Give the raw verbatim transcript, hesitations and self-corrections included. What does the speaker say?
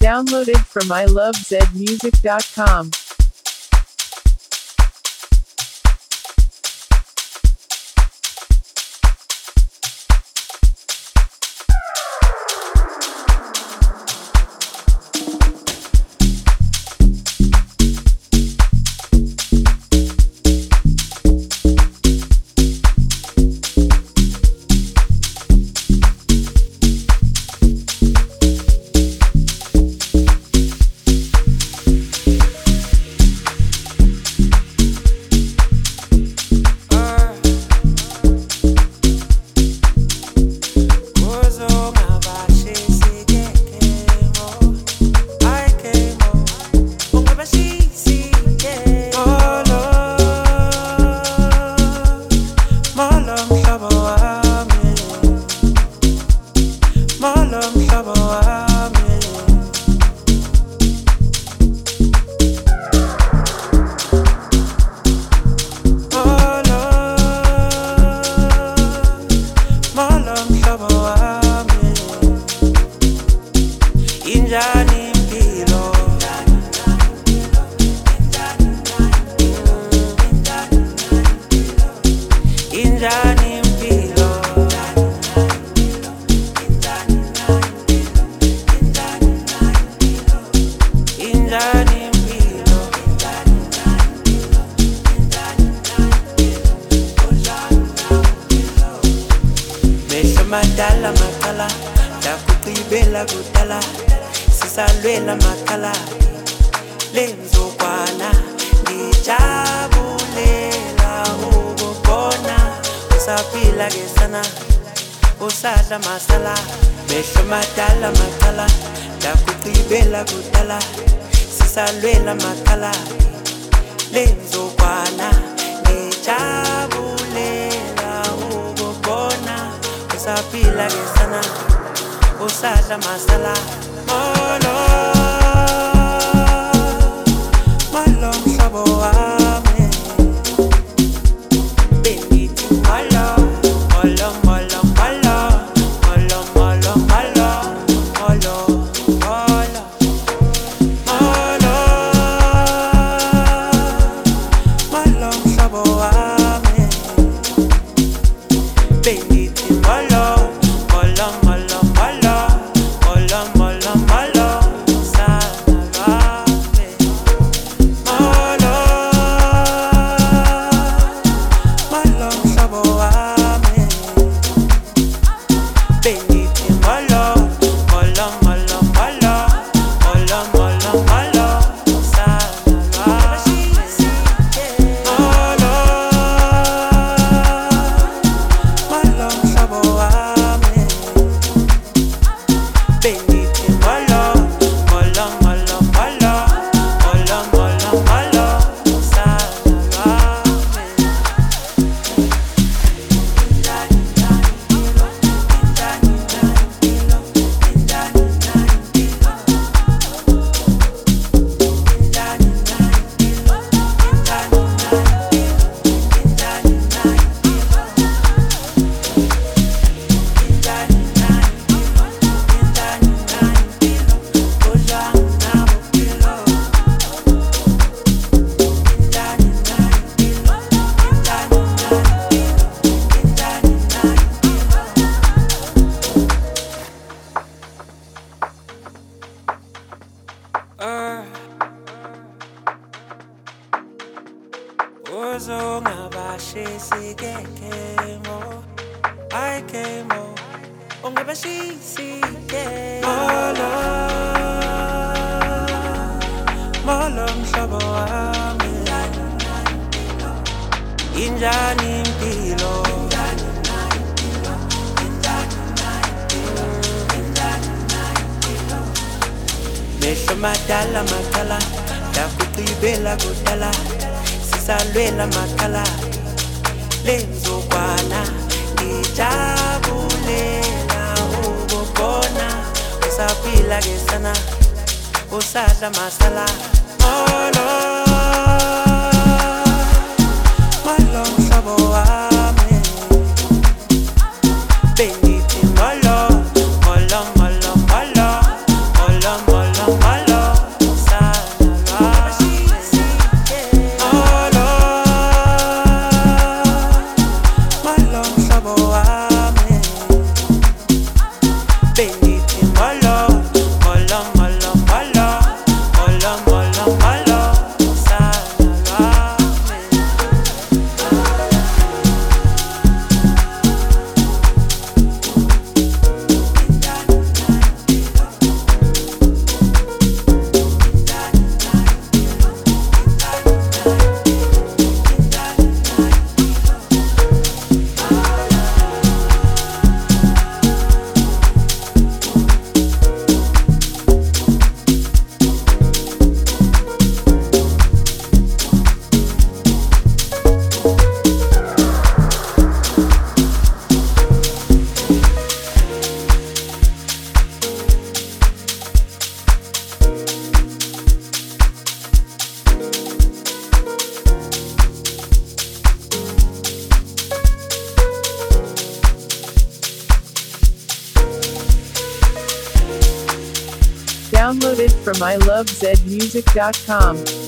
Downloaded from I love zed music dot com. Madala makala, dakukibela kudala, sisalwela makala, lenzokwana, ngijabulela ukubona, usaphila kesana, usadla masala, mehlo madala makala, dakukibela kudala, sisalwela makala, lenzokwana, ngijabulela ukubona, usaphila kesana, usadla masala, molo, molo mhlobo wami, bengithi molo, molo, molo, molo, molo, molo, molo, molo, molo, molo, molo mhlobo wami, bengithi molo. Mehlo madala makala, dakukibela kudala, sisalwela makala, lenzokwana, ngijabulela ukubona, usaphila kesana, usadla masala, molo, molo mhlobo wami, bengithi molo, molo, molo, molo, molo, molo, molo. Download it from I love zed music dot com.